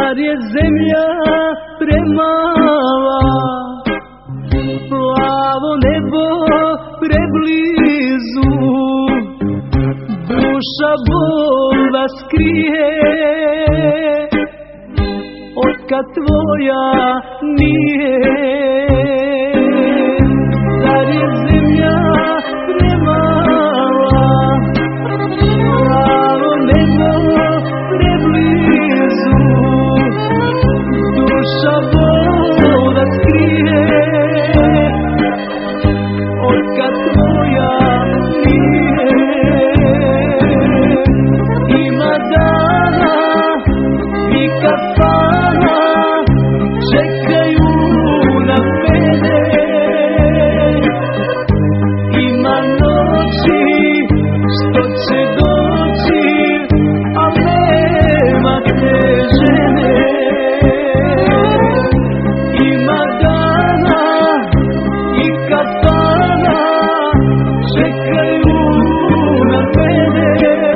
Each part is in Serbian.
Zar je zemlja premala, plavo nebo preblizu, duša bol vas krije, otkad tvoja nije. Zar je zemlja premala, plavo nebo preblizu, duša bol vas krije, otkad tvoja nije. Ima dana i kafana čekaju na mene, ima noći što će doći, a nema te žene. Ima dana i kafana čekaju na mene,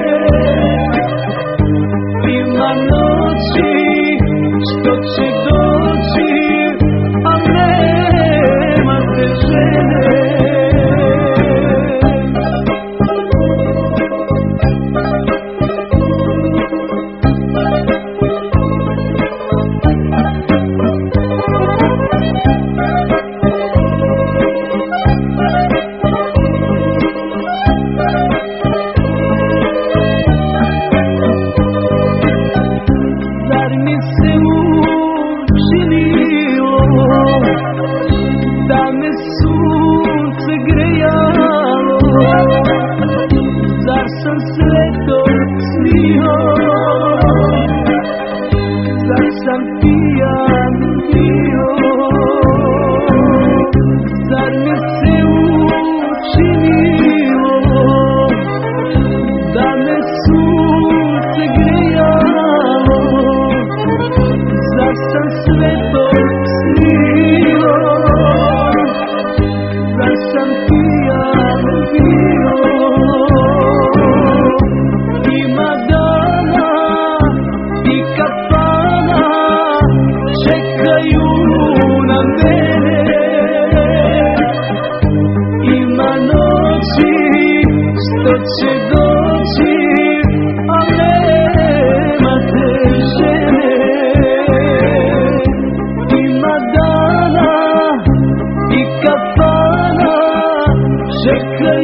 ima noći što će doći, a nema te žene. Zar mi se učinilo da me sunce grejalo, zar sam sve to snio, zar sam pijan bio. Zar mi se učinilo da me sunce grejalo, zar sam sve to snio, zar sam pijan bio. Ima dana i kafana čekaju na mene, ima noći što će doći, a nema te žene. Ima dana i kafana čekaju